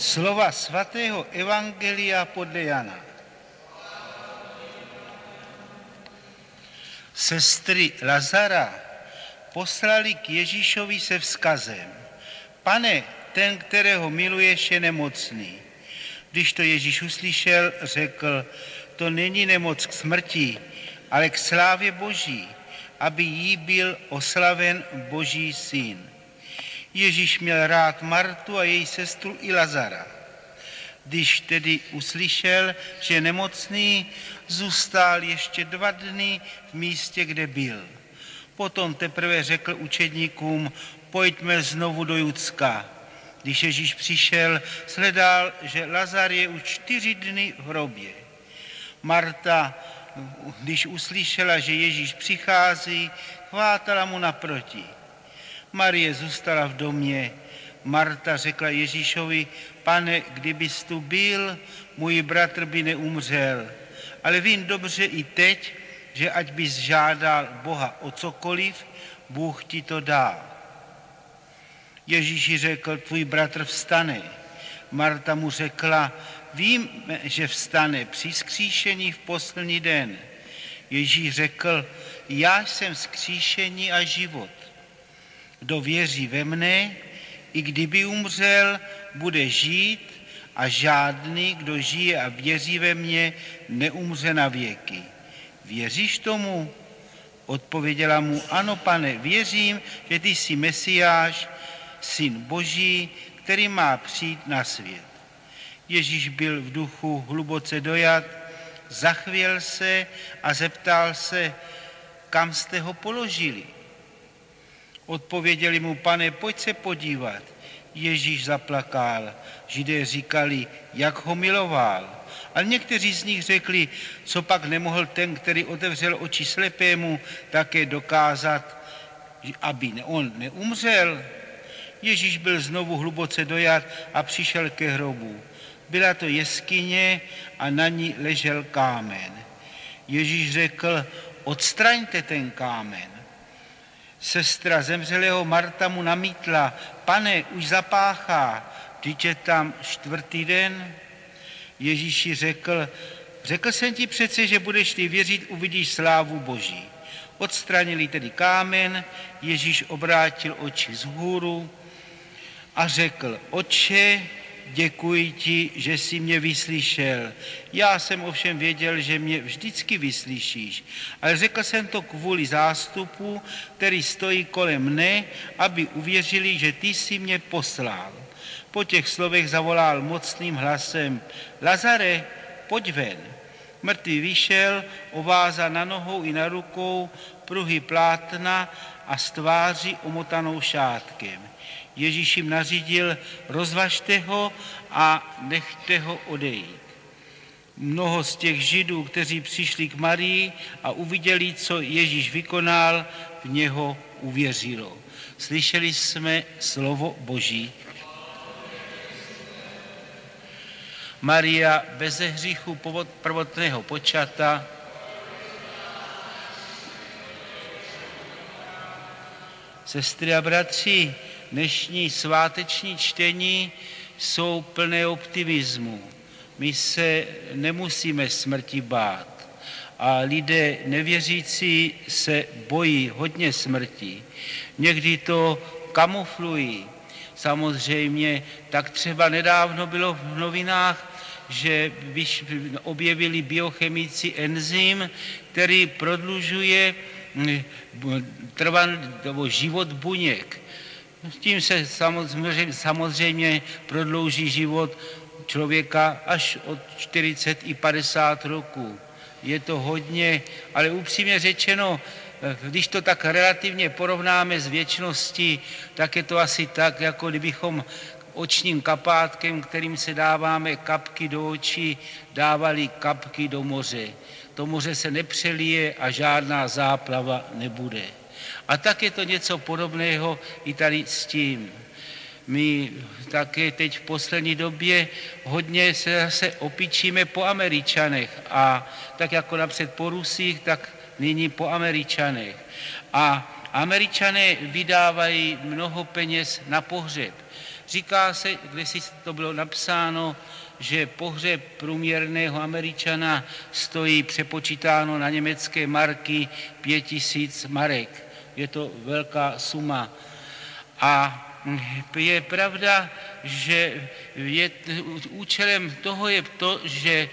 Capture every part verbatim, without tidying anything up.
Slova svatého evangelia podle Jana. Sestry Lazara poslali k Ježíšovi se vzkazem: Pane, ten, kterého miluješ, je nemocný. Když to Ježíš uslyšel, řekl: to není nemoc k smrti, ale k slávě Boží, aby jí byl oslaven Boží syn. Ježíš měl rád Martu a její sestru i Lazara. Když tedy uslyšel, že je nemocný, zůstal ještě dva dny v místě, kde byl. Potom teprve řekl učedníkům: pojďme znovu do Judska. Když Ježíš přišel, shledal, že Lazar je už čtyři dny v hrobě. Marta, když uslyšela, že Ježíš přichází, chvátala mu naproti. Marie zůstala v domě. Marta řekla Ježíšovi: Pane, kdybys tu byl, můj bratr by neumřel. Ale vím dobře i teď, že ať bys žádal Boha o cokoliv, Bůh ti to dá. Ježíš řekl: tvůj bratr vstane. Marta mu řekla: vím, že vstane při vzkříšení v poslední den. Ježíš řekl: já jsem vzkříšení a život. Kdo věří ve mne, i kdyby umřel, bude žít, a žádný, kdo žije a věří ve mě, neumře na věky. Věříš tomu? Odpověděla mu: ano, Pane, věřím, že ty jsi Mesiáš, Syn Boží, který má přijít na svět. Ježíš byl v duchu hluboce dojat, zachvěl se a zeptal se: kam jste ho položili? Odpověděli mu: Pane, pojď se podívat. Ježíš zaplakal. Židé říkali: jak ho miloval. Ale někteří z nich řekli: co pak nemohl ten, který otevřel oči slepému, také dokázat, aby on neumřel? Ježíš byl znovu hluboce dojat a přišel ke hrobu. Byla to jeskyně a na ní ležel kámen. Ježíš řekl: odstraňte ten kámen. Sestra zemřelého Marta mu namítla: Pane, už zapáchá, vždyť je tam čtvrtý den. Ježíši řekl: řekl jsem ti přece, že budeš-li věřit, uvidíš slávu Boží. Odstranili tedy kámen, Ježíš obrátil oči vzhůru a řekl: Otče, děkuji ti, že jsi mě vyslyšel. Já jsem ovšem věděl, že mě vždycky vyslyšíš, ale řekl jsem to kvůli zástupu, který stojí kolem mne, aby uvěřili, že ty jsi mě poslal. Po těch slovech zavolal mocným hlasem: Lazare, pojď ven. Mrtvý vyšel, ovázal na nohou i na rukou pruhy plátna a z tváří omotanou šátkem. Ježíš jim nařídil: rozvažte ho a nechte ho odejít. Mnoho z těch Židů, kteří přišli k Marii a uviděli, co Ježíš vykonal, v něho uvěřilo. Slyšeli jsme slovo Boží. Maria beze hříchu prvotného počata, sestry a bratři, dnešní sváteční čtení jsou plné optimismu. My se nemusíme smrti bát a lidé nevěřící se bojí hodně smrti. Někdy to kamuflují. Samozřejmě, tak třeba nedávno bylo v novinách, že objevili biochemici enzym, který prodlužuje trvan, život buněk. Tím se samozřejmě, samozřejmě prodlouží život člověka až od čtyřicet i padesát roků. Je to hodně, ale upřímně řečeno, když to tak relativně porovnáme s věčností, tak je to asi tak, jako kdybychom očním kapátkem, kterým se dáváme kapky do očí, dávali kapky do moře. To moře se nepřelije a žádná záplava nebude. A tak je to něco podobného i tady s tím. My také teď v poslední době hodně se zase opičíme po Američanech a tak jako napřed po Rusích, tak nyní po Američanech. A Američané vydávají mnoho peněz na pohřeb. Říká se, kde si to bylo napsáno, že pohřeb průměrného Američana stojí přepočítáno na německé marky pět tisíc marek. Je to velká suma. A je pravda, že je, účelem toho je to, že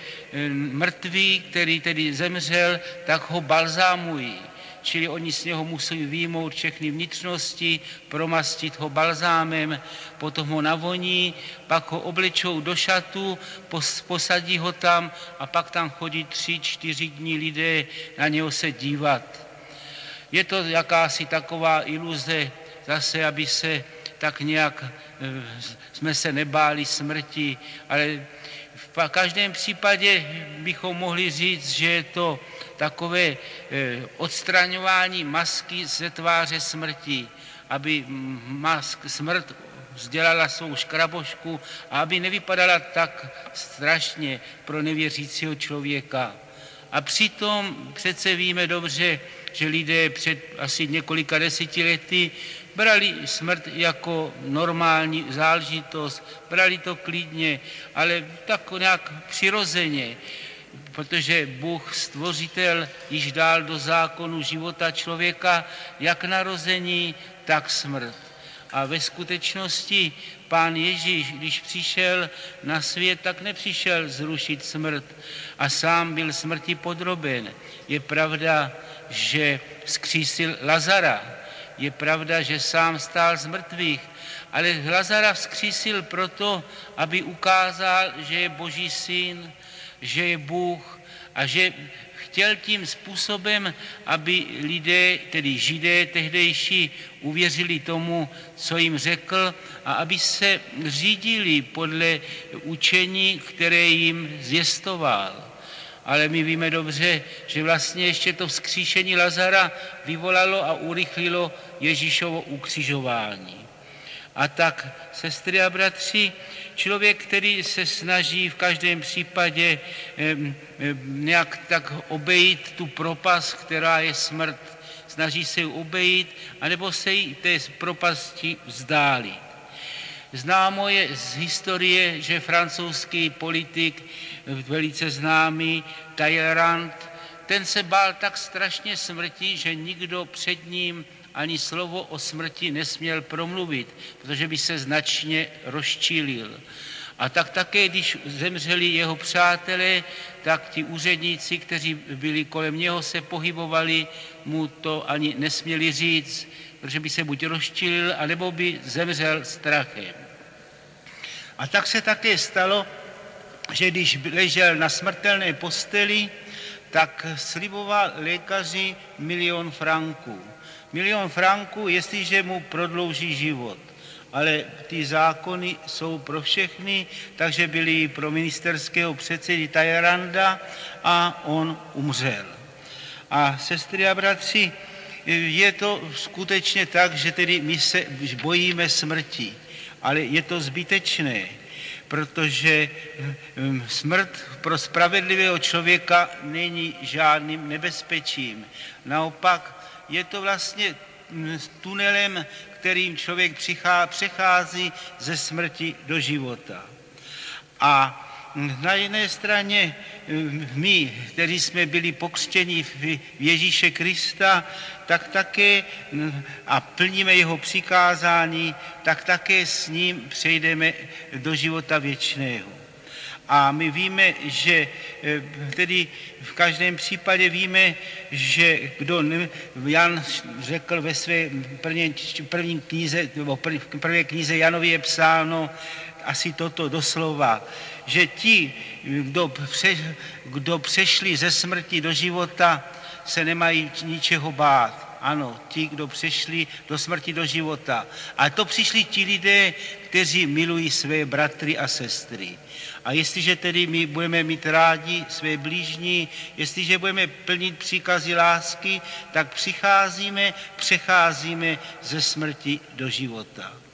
mrtvý, který tedy zemřel, tak ho balzámují. Čili oni z něho musí vyjmout všechny vnitřnosti, promastit ho balzámem, potom ho navoní, pak ho oblečou do šatu, posadí ho tam a pak tam chodí tři, čtyři dní lidé na něho se dívat. Je to jakási taková iluze zase, aby se tak nějak jsme se nebáli smrti, ale v každém případě bychom mohli říct, že je to takové odstraňování masky ze tváře smrti, aby mask, smrt vzdělala svou škrabošku a aby nevypadala tak strašně pro nevěřícího člověka. A přitom přece víme dobře, že lidé před asi několika deseti lety brali smrt jako normální záležitost, brali to klidně, ale tak nějak přirozeně, protože Bůh stvořitel již dal do zákonu života člověka jak narození, tak smrt. A ve skutečnosti Pán Ježíš, když přišel na svět, tak nepřišel zrušit smrt a sám byl smrti podroben. Je pravda, že vzkřísil Lazara, je pravda, že sám stál z mrtvých, ale Lazara vzkřísil proto, aby ukázal, že je Boží syn, že je Bůh a že chtěl tím způsobem, aby lidé, tedy Židé tehdejší, uvěřili tomu, co jim řekl a aby se řídili podle učení, které jim zvěstoval. Ale my víme dobře, že vlastně ještě to vzkříšení Lazara vyvolalo a urychlilo Ježíšovo ukřižování. A tak, sestry a bratři, člověk, který se snaží v každém případě nějak tak obejít tu propast, která je smrt, snaží se ji obejít, anebo se jí té propasti vzdálit. Známo je z historie, že francouzský politik, velice známý, Talleyrand, ten se bál tak strašně smrti, že nikdo před ním ani slovo o smrti nesměl promluvit, protože by se značně rozčílil. A tak také, když zemřeli jeho přátelé, tak ti úředníci, kteří byli kolem něho, se pohybovali, mu to ani nesměli říct, protože by se buď rozčílil, anebo by zemřel strachem. A tak se také stalo, že když ležel na smrtelné posteli, tak sliboval lékaři milion franků. Milion franků, jestliže mu prodlouží život. Ale ty zákony jsou pro všechny, takže byly pro ministerského předsedy Talleyranda a on umřel. A sestry a bratři, je to skutečně tak, že tedy my se bojíme smrti, ale je to zbytečné, protože smrt pro spravedlivého člověka není žádným nebezpečím. Naopak je to vlastně tunelem, kterým člověk přechází ze smrti do života. A na jedné straně my, kteří jsme byli pokřtěni v Ježíše Krista, tak také a plníme jeho přikázání, tak také s ním přejdeme do života věčného. A my víme, že tedy v každém případě víme, že kdo Jan řekl ve své první, první knize, nebo v prvé knize Janovi je psáno asi toto doslova, že ti, kdo, pře, kdo přešli ze smrti do života, se nemají ničeho bát. Ano, ti, kdo přešli do smrti do života. A to přišli ti lidé, kteří milují své bratry a sestry. A jestliže tedy my budeme mít rádi své blížní, jestliže budeme plnit příkazy lásky, tak přicházíme, přecházíme ze smrti do života.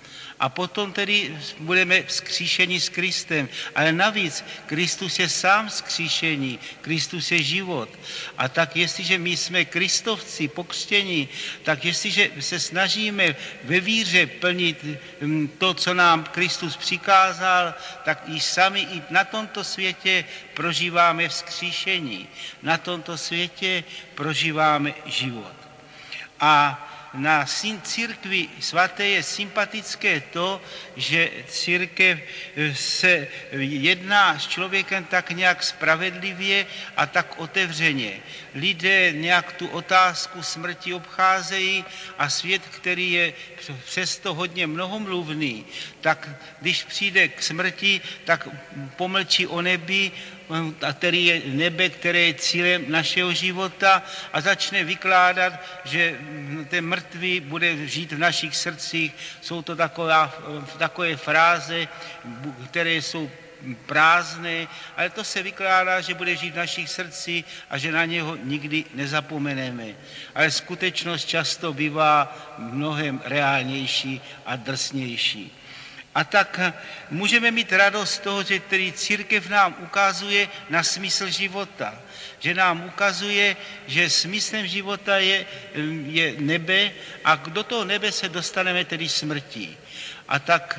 A potom tedy budeme vzkříšeni s Kristem. Ale navíc Kristus je sám vzkříšení, Kristus je život. A tak jestliže my jsme kristovci, pokřtění, tak jestliže se snažíme ve víře plnit to, co nám Kristus přikázal, tak i sami i na tomto světě prožíváme vzkříšení. Na tomto světě prožíváme život. A na církvi svaté je sympatické to, že církev se jedná s člověkem tak nějak spravedlivě a tak otevřeně. Lidé nějak tu otázku smrti obcházejí a svět, který je přesto hodně mnohomluvný, tak když přijde k smrti, tak pomlčí o nebi, a který je nebe, které je cílem našeho života, a začne vykládat, že ten mrtvý bude žít v našich srdcích. Jsou to taková, takové fráze, které jsou prázdné, ale to se vykládá, že bude žít v našich srdcích a že na něho nikdy nezapomeneme. Ale skutečnost často bývá mnohem reálnější a drsnější. A tak můžeme mít radost z toho, že tedy církev nám ukazuje na smysl života. Že nám ukazuje, že smyslem života je, je nebe a do toho nebe se dostaneme tedy smrtí. A tak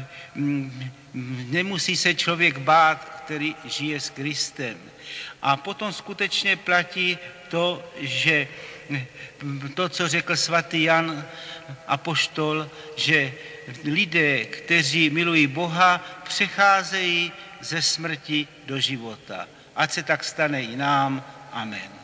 nemusí se člověk bát, který žije s Kristem. A potom skutečně platí to, že to, co řekl svatý Jan apoštol, že lidé, kteří milují Boha, přecházejí ze smrti do života. Ať se tak stane i nám. Amen.